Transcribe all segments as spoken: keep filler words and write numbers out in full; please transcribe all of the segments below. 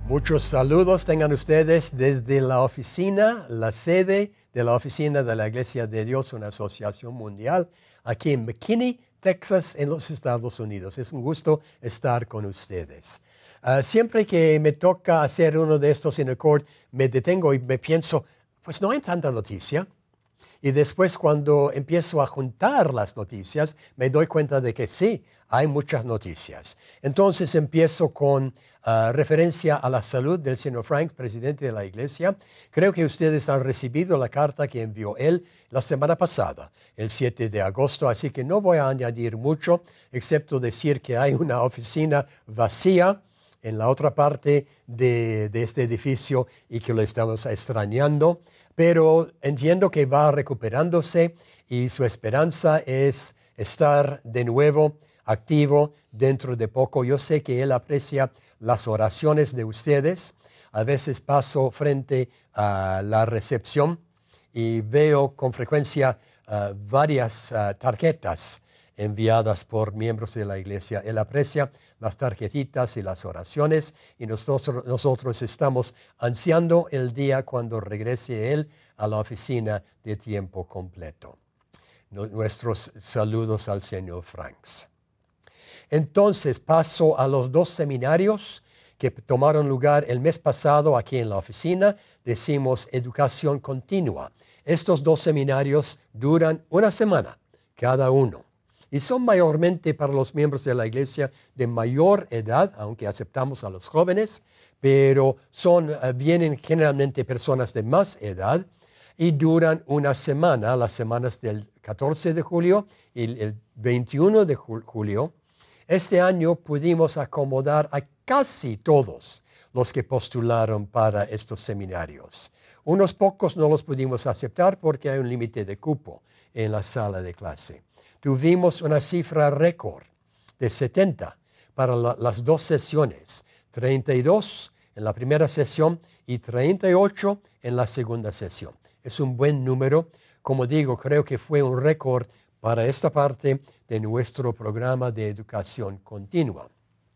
Muchos saludos tengan ustedes desde la oficina, la sede de la oficina de la Iglesia de Dios, una asociación mundial, aquí en McKinney, Texas, en los Estados Unidos. Es un gusto estar con ustedes. Uh, siempre que me toca hacer uno de estos in accord, me detengo y me pienso, pues no hay tanta noticia. Y después cuando empiezo a juntar las noticias, me doy cuenta de que sí, hay muchas noticias. Entonces empiezo con uh, referencia a la salud del señor Franks, presidente de la iglesia. Creo que ustedes han recibido la carta que envió él la semana pasada, el siete de agosto, así que no voy a añadir mucho, excepto decir que hay una oficina vacía en la otra parte de, de este edificio y que lo estamos extrañando. Pero entiendo que va recuperándose y su esperanza es estar de nuevo activo dentro de poco. Yo sé que él aprecia las oraciones de ustedes. A veces paso frente a la recepción y veo con frecuencia uh, varias uh, tarjetas enviadas por miembros de la iglesia. Él aprecia las tarjetitas y las oraciones y nosotros, nosotros estamos ansiando el día cuando regrese él a la oficina de tiempo completo. Nuestros saludos al señor Franks. Entonces paso a los dos seminarios que tomaron lugar el mes pasado aquí en la oficina. Decimos educación continua. Estos dos seminarios duran una semana cada uno. Y son mayormente para los miembros de la iglesia de mayor edad, aunque aceptamos a los jóvenes, pero son, uh, vienen generalmente personas de más edad y duran una semana, las semanas del catorce de julio y el veintiuno de julio. Este año pudimos acomodar a casi todos los que postularon para estos seminarios. Unos pocos no los pudimos aceptar porque hay un límite de cupo en la sala de clase. Tuvimos una cifra récord de setenta para la, las dos sesiones, treinta y dos en la primera sesión y treinta y ocho en la segunda sesión. Es un buen número. Como digo, creo que fue un récord para esta parte de nuestro programa de educación continua.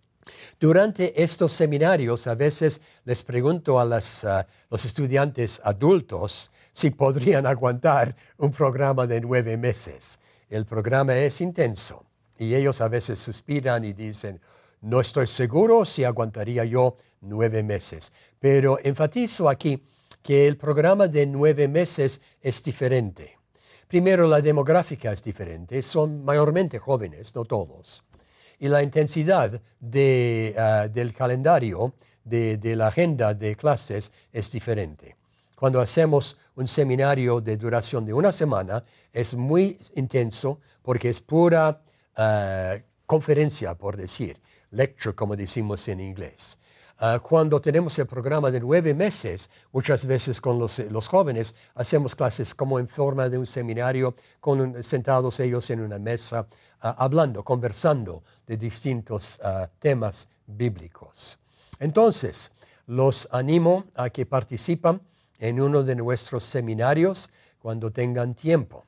Durante estos seminarios, a veces les pregunto a las, uh, los estudiantes adultos si podrían aguantar un programa de nueve meses. El programa es intenso y ellos a veces suspiran y dicen, no estoy seguro si aguantaría yo nueve meses. Pero enfatizo aquí que el programa de nueve meses es diferente. Primero, la demográfica es diferente. Son mayormente jóvenes, no todos. Y la intensidad de, uh, del calendario, de, de la agenda de clases es diferente. Cuando hacemos un seminario de duración de una semana, es muy intenso porque es pura uh, conferencia, por decir, lecture, como decimos en inglés. Uh, cuando tenemos el programa de nueve meses, muchas veces con los, los jóvenes, hacemos clases como en forma de un seminario, con un, sentados ellos en una mesa, uh, hablando, conversando de distintos uh, temas bíblicos. Entonces, los animo a que participen en uno de nuestros seminarios cuando tengan tiempo.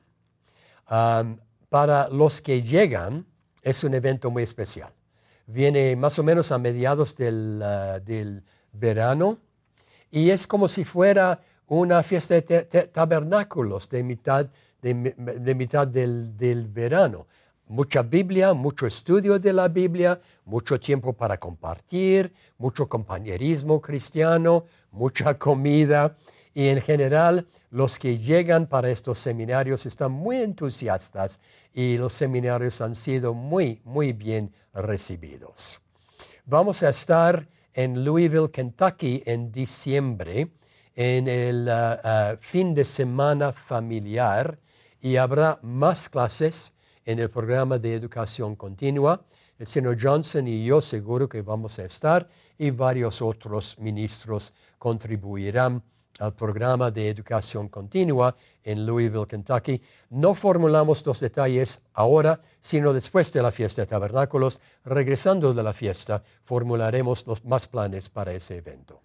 Um, para los que llegan, es un evento muy especial. Viene más o menos a mediados del, uh, del verano y es como si fuera una fiesta de te- te- tabernáculos de mitad, de, de mitad del, del verano. Mucha Biblia, mucho estudio de la Biblia, mucho tiempo para compartir, mucho compañerismo cristiano, mucha comida. Y en general, los que llegan para estos seminarios están muy entusiastas y los seminarios han sido muy, muy bien recibidos. Vamos a estar en Louisville, Kentucky en diciembre, en el uh, uh, fin de semana familiar y habrá más clases en el programa de educación continua. El señor Johnson y yo seguro que vamos a estar y varios otros ministros contribuirán al programa de educación continua en Louisville, Kentucky. No formulamos los detalles ahora, sino después de la fiesta de tabernáculos. Regresando de la fiesta, formularemos los más planes para ese evento.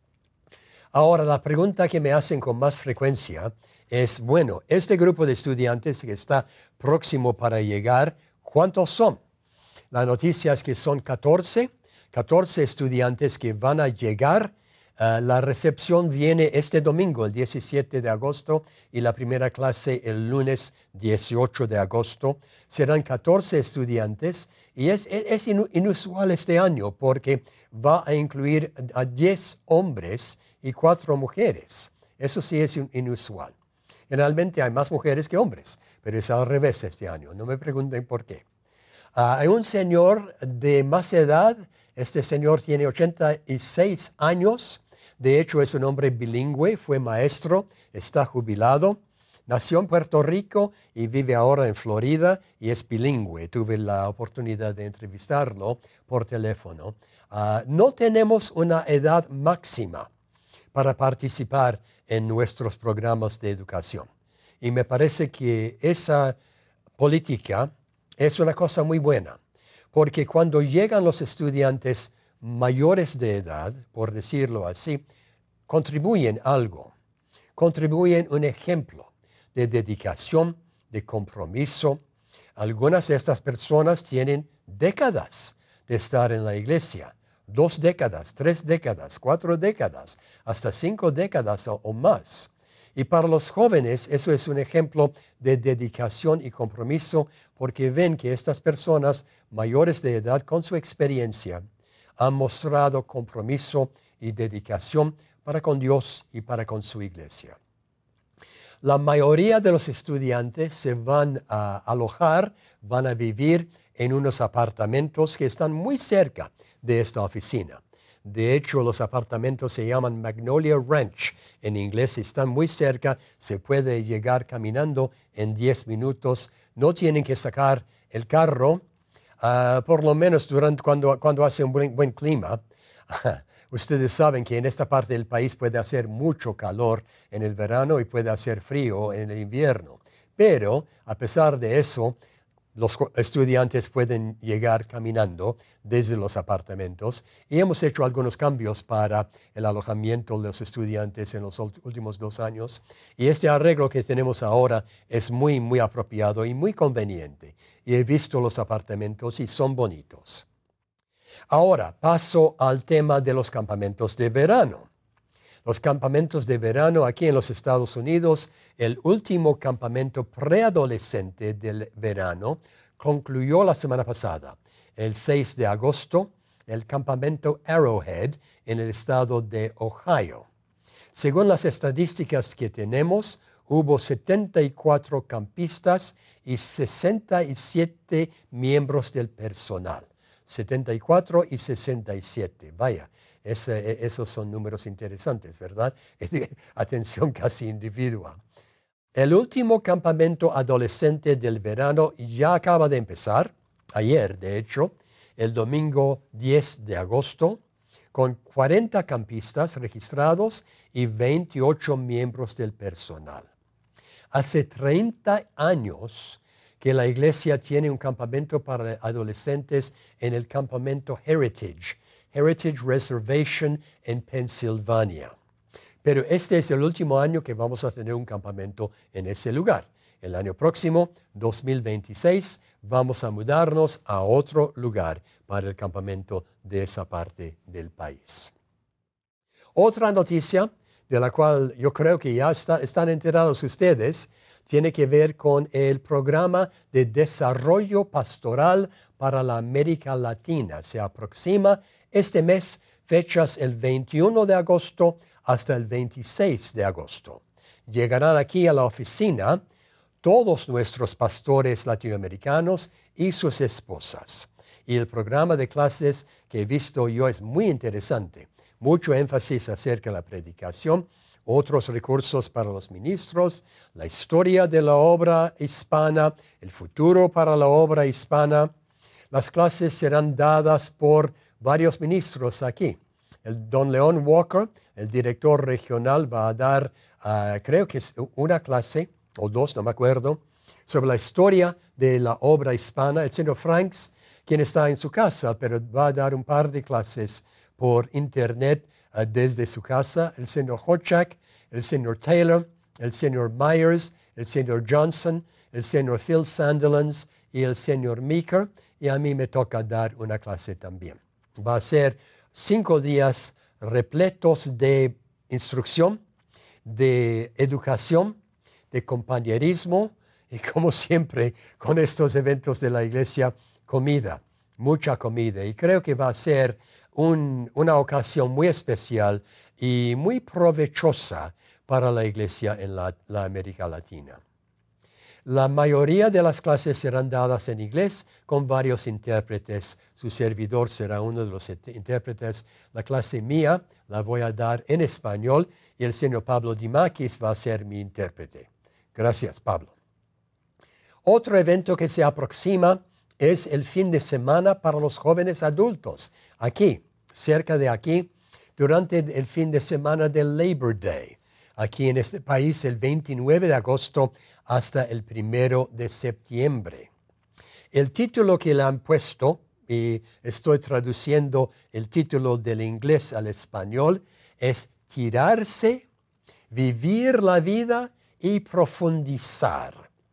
Ahora, la pregunta que me hacen con más frecuencia es, bueno, este grupo de estudiantes que está próximo para llegar, ¿cuántos son? La noticia es que son catorce. catorce estudiantes que van a llegar. Uh, la recepción viene este domingo, el diecisiete de agosto, y la primera clase el lunes dieciocho de agosto. Serán catorce estudiantes y es, es, es inusual este año porque va a incluir a diez hombres y cuatro mujeres. Eso sí es inusual. Generalmente hay más mujeres que hombres, pero es al revés este año. No me pregunten por qué. Uh, hay un señor de más edad. Este señor tiene ochenta y seis años. De hecho, es un hombre bilingüe, fue maestro, está jubilado, nació en Puerto Rico y vive ahora en Florida y es bilingüe. Tuve la oportunidad de entrevistarlo por teléfono. Uh, no tenemos una edad máxima para participar en nuestros programas de educación. Y me parece que esa política es una cosa muy buena, porque cuando llegan los estudiantes mayores de edad, por decirlo así, contribuyen algo, contribuyen un ejemplo de dedicación, de compromiso. Algunas de estas personas tienen décadas de estar en la iglesia, dos décadas, tres décadas, cuatro décadas, hasta cinco décadas o, o más. Y para los jóvenes eso es un ejemplo de dedicación y compromiso porque ven que estas personas mayores de edad con su experiencia han mostrado compromiso y dedicación para con Dios y para con su iglesia. La mayoría de los estudiantes se van a alojar, van a vivir en unos apartamentos que están muy cerca de esta oficina. De hecho, los apartamentos se llaman Magnolia Ranch. En inglés están muy cerca, se puede llegar caminando en diez minutos. No tienen que sacar el carro, uh, por lo menos durante, cuando, cuando hace un buen, buen clima. Ustedes saben que en esta parte del país puede hacer mucho calor en el verano y puede hacer frío en el invierno. Pero, a pesar de eso, los estudiantes pueden llegar caminando desde los apartamentos y hemos hecho algunos cambios para el alojamiento de los estudiantes en los últimos dos años y este arreglo que tenemos ahora es muy, muy apropiado y muy conveniente. Y he visto los apartamentos y son bonitos. Ahora paso al tema de los campamentos de verano. Los campamentos de verano aquí en los Estados Unidos, el último campamento preadolescente del verano concluyó la semana pasada, el seis de agosto, el campamento Arrowhead en el estado de Ohio. Según las estadísticas que tenemos, hubo setenta y cuatro campistas y sesenta y siete miembros del personal. setenta y cuatro y sesenta y siete, vaya. Ese, esos son números interesantes, ¿verdad? Atención casi individual. El último campamento adolescente del verano ya acaba de empezar, ayer de hecho, el domingo diez de agosto, con cuarenta campistas registrados y veintiocho miembros del personal. Hace treinta años que la iglesia tiene un campamento para adolescentes en el campamento Heritage, Heritage Reservation en Pensilvania. Pero este es el último año que vamos a tener un campamento en ese lugar. El año próximo, dos mil veintiséis, vamos a mudarnos a otro lugar para el campamento de esa parte del país. Otra noticia de la cual yo creo que ya está, están enterados ustedes tiene que ver con el programa de desarrollo pastoral para la América Latina. Se aproxima este mes, fechas el veintiuno de agosto hasta el veintiséis de agosto. Llegarán aquí a la oficina todos nuestros pastores latinoamericanos y sus esposas. Y el programa de clases que he visto yo es muy interesante. Mucho énfasis acerca de la predicación, otros recursos para los ministros, la historia de la obra hispana, el futuro para la obra hispana. Las clases serán dadas por varios ministros aquí. El don León Walker, el director regional, va a dar, uh, creo que es una clase, o dos, no me acuerdo, sobre la historia de la obra hispana. El señor Franks, quien está en su casa, pero va a dar un par de clases por internet uh, desde su casa. El señor Hochak, el señor Taylor, el señor Myers, el señor Johnson, el señor Phil Sandilands y el señor Meeker. Y a mí me toca dar una clase también. Va a ser cinco días repletos de instrucción, de educación, de compañerismo y, como siempre, con estos eventos de la iglesia, comida, mucha comida. Y creo que va a ser un, una ocasión muy especial y muy provechosa para la iglesia en la, la América Latina. La mayoría de las clases serán dadas en inglés con varios intérpretes. Su servidor será uno de los intérpretes. La clase mía la voy a dar en español y el señor Pablo Dimakis va a ser mi intérprete. Gracias, Pablo. Otro evento que se aproxima es el fin de semana para los jóvenes adultos. Aquí, cerca de aquí, durante el fin de semana del Labor Day. Aquí en este país, el veintinueve de agosto hasta el primero de septiembre. El título que le han puesto, y estoy traduciendo el título del inglés al español, es Tirarse, vivir la vida y profundizar.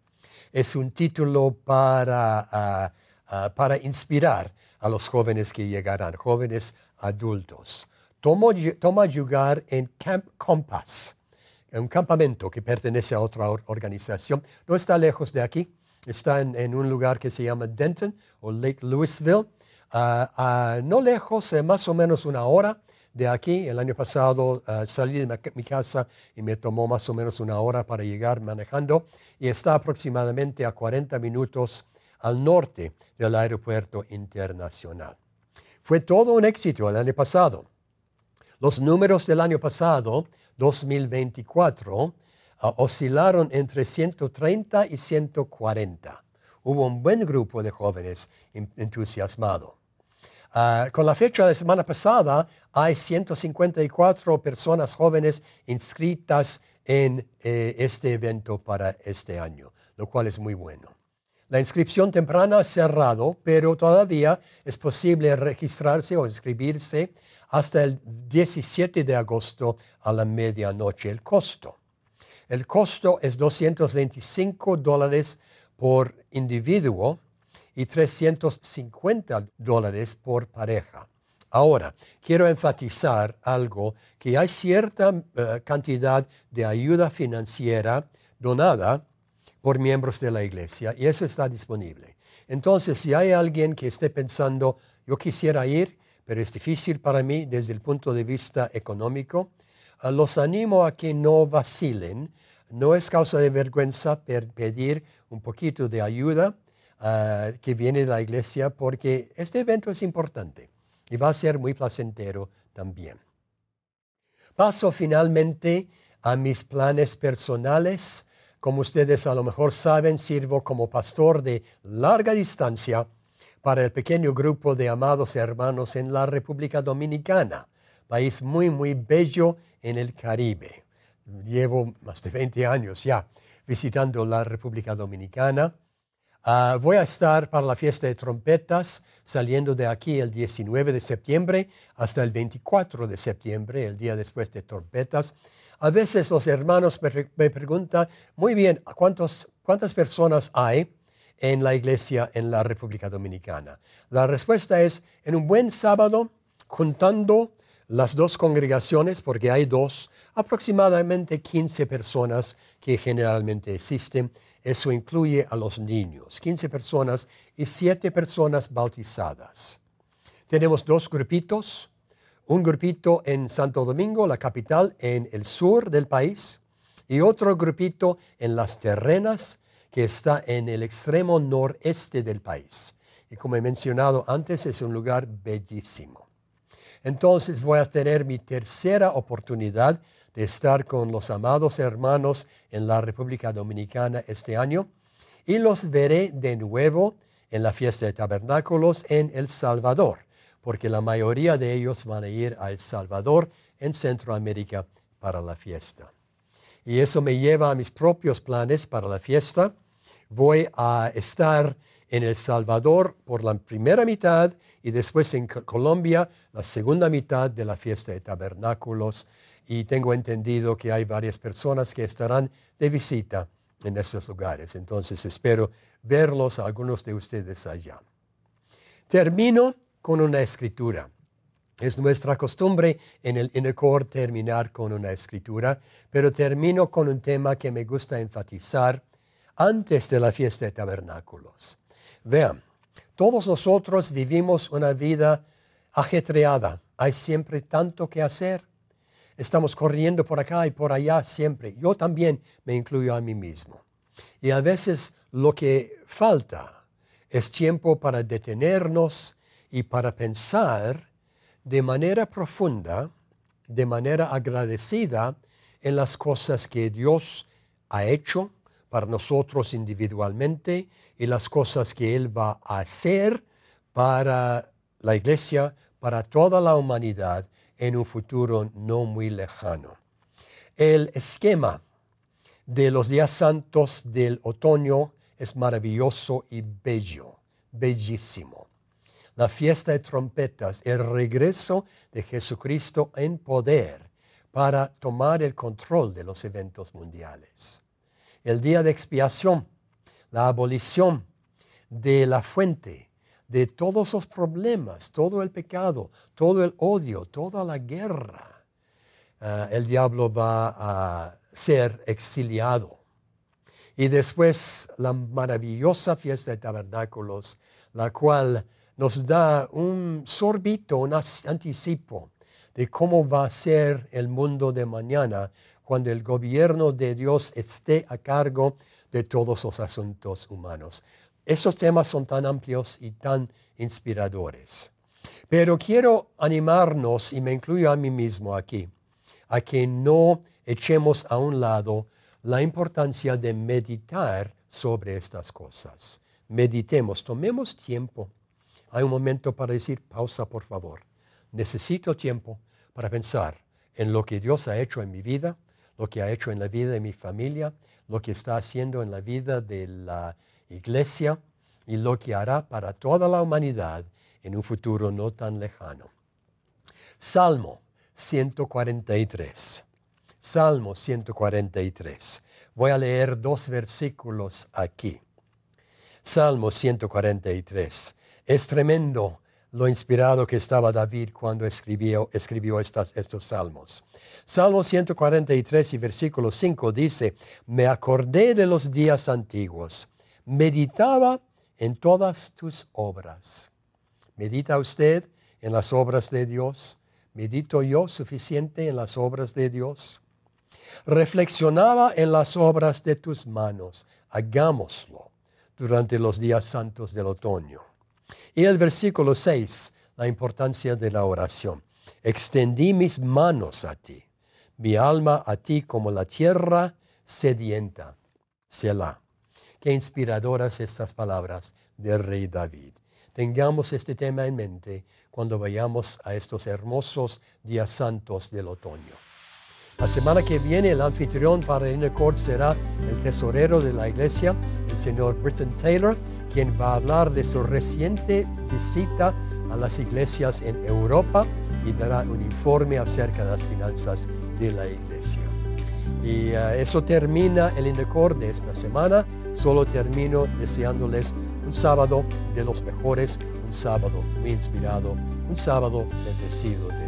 Es un título para, uh, uh, para inspirar a los jóvenes que llegarán, jóvenes adultos. Tomo, toma lugar en Camp Compass, un campamento que pertenece a otra organización. No está lejos de aquí, está en, en un lugar que se llama Denton o Lake Louisville. Uh, uh, no lejos, eh, más o menos una hora de aquí. El año pasado uh, salí de mi casa y me tomó más o menos una hora para llegar manejando, y está aproximadamente a cuarenta minutos al norte del aeropuerto internacional. Fue todo un éxito el año pasado. Los números del año pasado, dos mil veinticuatro, uh, oscilaron entre ciento treinta y ciento cuarenta. Hubo un buen grupo de jóvenes entusiasmados. Uh, con la fecha de la semana pasada, hay ciento cincuenta y cuatro personas jóvenes inscritas en eh, este evento para este año, lo cual es muy bueno. La inscripción temprana ha cerrado, pero todavía es posible registrarse o inscribirse hasta el diecisiete de agosto a la medianoche. El costo. El costo es doscientos veinticinco dólares por individuo y trescientos cincuenta dólares por pareja. Ahora, quiero enfatizar algo, que hay cierta uh, cantidad de ayuda financiera donada por miembros de la iglesia, y eso está disponible. Entonces, si hay alguien que esté pensando, yo quisiera ir, pero es difícil para mí desde el punto de vista económico, uh, los animo a que no vacilen. No es causa de vergüenza per pedir un poquito de ayuda Uh, que viene de la iglesia, porque este evento es importante y va a ser muy placentero también. Paso finalmente a mis planes personales. Como ustedes a lo mejor saben, sirvo como pastor de larga distancia para el pequeño grupo de amados hermanos en la República Dominicana, país muy, muy bello en el Caribe. Llevo más de veinte años ya visitando la República Dominicana. Uh, voy a estar para la fiesta de trompetas saliendo de aquí el diecinueve de septiembre hasta el veinticuatro de septiembre, el día después de trompetas. A veces los hermanos me, me preguntan, muy bien, ¿cuántos, ¿cuántas personas hay en la iglesia en la República Dominicana? La respuesta es, en un buen sábado, juntando las dos congregaciones, porque hay dos, aproximadamente quince personas que generalmente existen. Eso incluye a los niños, quince personas y siete personas bautizadas. Tenemos dos grupitos, un grupito en Santo Domingo, la capital, en el sur del país, y otro grupito en Las Terrenas, que está en el extremo noreste del país. Y como he mencionado antes, es un lugar bellísimo. Entonces voy a tener mi tercera oportunidad de estar con los amados hermanos en la República Dominicana este año, y los veré de nuevo en la fiesta de tabernáculos en El Salvador, porque la mayoría de ellos van a ir a El Salvador en Centroamérica para la fiesta. Y eso me lleva a mis propios planes para la fiesta. Voy a estar en El Salvador por la primera mitad y después en Colombia la segunda mitad de la fiesta de tabernáculos. Y tengo entendido que hay varias personas que estarán de visita en esos lugares. Entonces espero verlos, algunos de ustedes allá. Termino con una escritura. Es nuestra costumbre en el Inacor terminar con una escritura, pero termino con un tema que me gusta enfatizar antes de la fiesta de tabernáculos. Vean, todos nosotros vivimos una vida ajetreada. Hay siempre tanto que hacer. Estamos corriendo por acá y por allá siempre. Yo también me incluyo a mí mismo. Y a veces lo que falta es tiempo para detenernos y para pensar de manera profunda, de manera agradecida en las cosas que Dios ha hecho para nosotros individualmente y las cosas que Él va a hacer para la iglesia, para toda la humanidad en un futuro no muy lejano. El esquema de los días santos del otoño es maravilloso y bello, bellísimo. La fiesta de trompetas, el regreso de Jesucristo en poder para tomar el control de los eventos mundiales. El día de expiación, la abolición de la fuente, de todos los problemas, todo el pecado, todo el odio, toda la guerra. Uh, el diablo va a ser exiliado. Y después la maravillosa fiesta de tabernáculos, la cual nos da un sorbito, un anticipo de cómo va a ser el mundo de mañana cuando el gobierno de Dios esté a cargo de todos los asuntos humanos. Estos temas son tan amplios y tan inspiradores. Pero quiero animarnos, y me incluyo a mí mismo aquí, a que no echemos a un lado la importancia de meditar sobre estas cosas. Meditemos, tomemos tiempo. Hay un momento para decir, pausa por favor. Necesito tiempo para pensar en lo que Dios ha hecho en mi vida, lo que ha hecho en la vida de mi familia, lo que está haciendo en la vida de la iglesia y lo que hará para toda la humanidad en un futuro no tan lejano. Salmo ciento cuarenta y tres. Salmo ciento cuarenta y tres. Voy a leer dos versículos aquí. Salmo ciento cuarenta y tres. Es tremendo lo inspirado que estaba David cuando escribió, escribió estas, estos salmos. Salmo ciento cuarenta y tres y versículo cinco dice, me acordé de los días antiguos, meditaba en todas tus obras. ¿Medita usted en las obras de Dios? ¿Medito yo suficiente en las obras de Dios? Reflexionaba en las obras de tus manos. Hagámoslo durante los días santos del otoño. Y el versículo seis, la importancia de la oración. Extendí mis manos a ti, mi alma a ti como la tierra sedienta. Selah. Qué inspiradoras estas palabras del rey David. Tengamos este tema en mente cuando vayamos a estos hermosos días santos del otoño. La semana que viene el anfitrión para el Inacor será el tesorero de la iglesia, el señor Britton Taylor, quien va a hablar de su reciente visita a las iglesias en Europa y dará un informe acerca de las finanzas de la iglesia. Y uh, eso termina el Inacor de esta semana. Solo termino deseándoles un sábado de los mejores, un sábado muy inspirado, un sábado bendecido de